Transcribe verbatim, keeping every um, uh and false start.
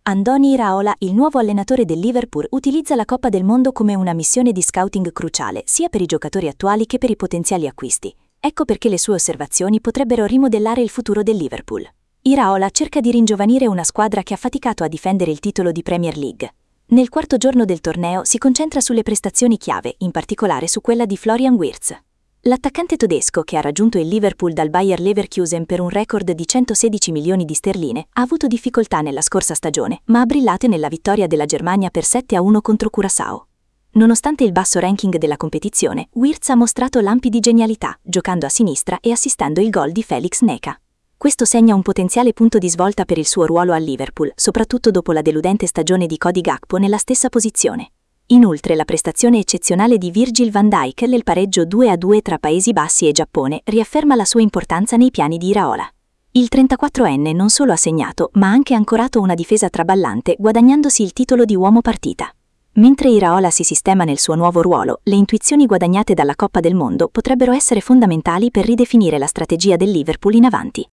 Andoni Iraola, il nuovo allenatore del Liverpool, utilizza la Coppa del Mondo come una missione di scouting cruciale sia per i giocatori attuali che per i potenziali acquisti. Ecco perché le sue osservazioni potrebbero rimodellare il futuro del Liverpool. Iraola cerca di ringiovanire una squadra che ha faticato a difendere il titolo di Premier League. Nel quarto giorno del torneo si concentra sulle prestazioni chiave, in particolare su quella di Florian Wirtz. L'attaccante tedesco, che ha raggiunto il Liverpool dal Bayer Leverkusen per un record di centosedici milioni di sterline, ha avuto difficoltà nella scorsa stagione, ma ha brillato nella vittoria della Germania per sette a uno contro Curaçao. Nonostante il basso ranking della competizione, Wirtz ha mostrato lampi di genialità, giocando a sinistra e assistendo il gol di Felix Neca. Questo segna un potenziale punto di svolta per il suo ruolo al Liverpool, soprattutto dopo la deludente stagione di Cody Gakpo nella stessa posizione. Inoltre la prestazione eccezionale di Virgil van Dijk nel pareggio due a due tra Paesi Bassi e Giappone riafferma la sua importanza nei piani di Iraola. Il trentaquattroenne non solo ha segnato, ma ha anche ancorato una difesa traballante, guadagnandosi il titolo di uomo partita. Mentre Iraola si sistema nel suo nuovo ruolo, le intuizioni guadagnate dalla Coppa del Mondo potrebbero essere fondamentali per ridefinire la strategia del Liverpool in avanti.